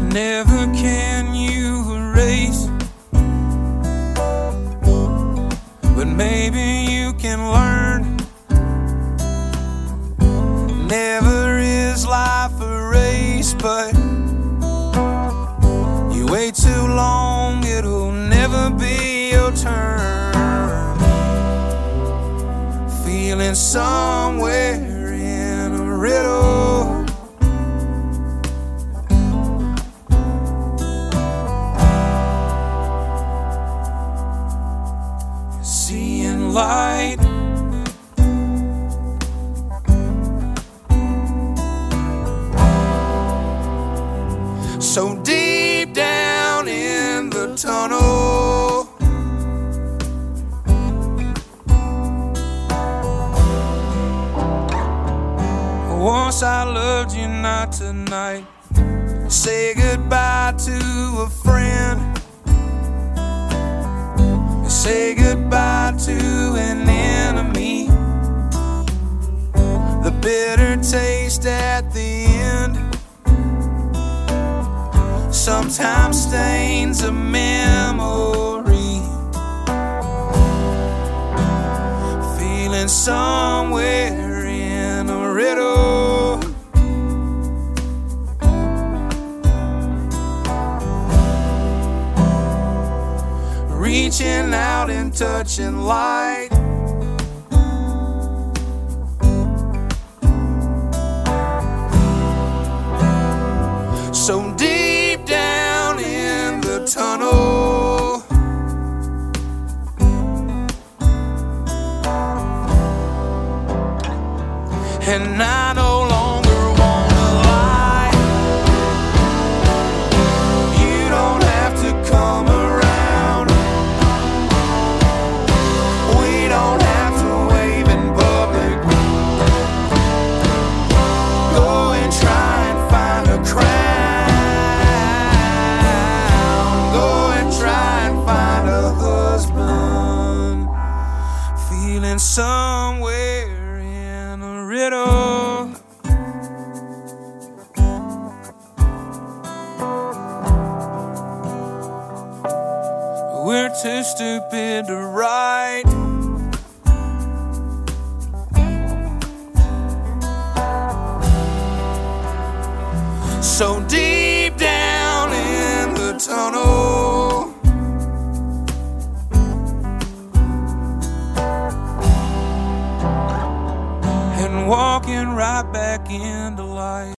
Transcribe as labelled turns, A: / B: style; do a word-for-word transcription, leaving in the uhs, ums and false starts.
A: never can you erase, but maybe you can learn. Never is life a race, but you wait too long, it'll never be your turn. Feeling somewhere in a riddle, seeing light. So deep down in the tunnel, once I loved you, not tonight. Say goodbye to a friend, say goodbye to an enemy. The bitter taste at the end sometimes stains a memory. Feeling somewhere in a riddle, reaching out and touching light. So deep down in the tunnel, and I no longer wanna lie. You don't have to come around. We don't have to wave in public. Go and try and find a crown. Feeling somewhere in a riddle, we're too stupid to write. So deep down in the tunnel, walking right back into life.